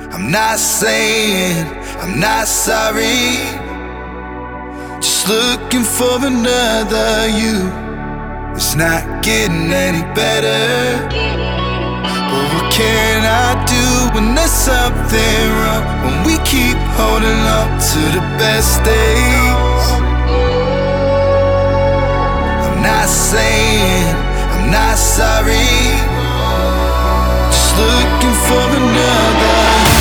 I'm not saying I'm not sorry, just looking for another you. It's not getting any better, but what can I do when there's something wrong? When we keep holding on to the best days. I'm not saying I'm not sorry, just looking for another.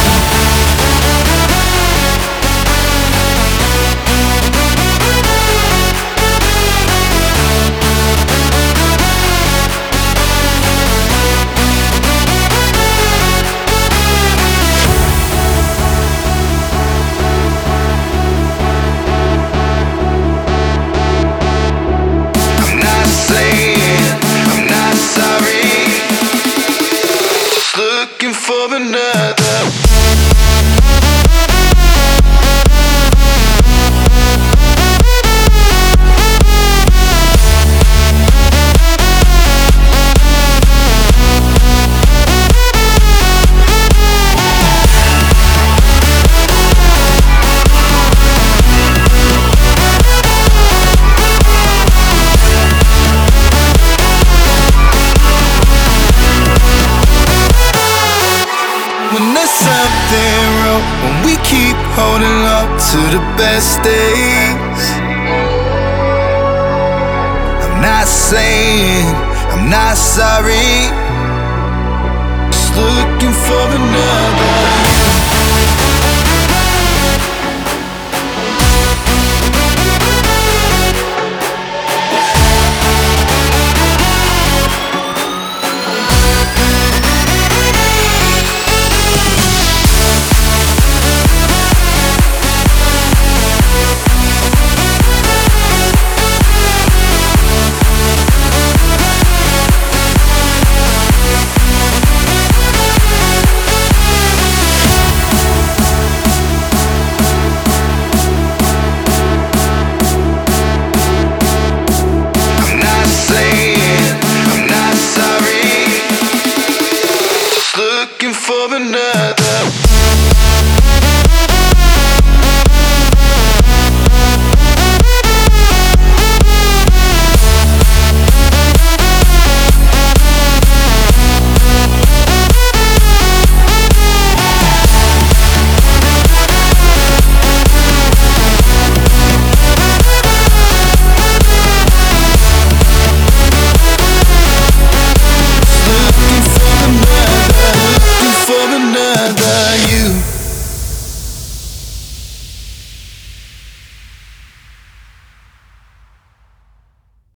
Looking for another. When there's something wrong, when we keep holding on to the best days. I'm not saying I'm not sorry, just looking for another. Looking for another.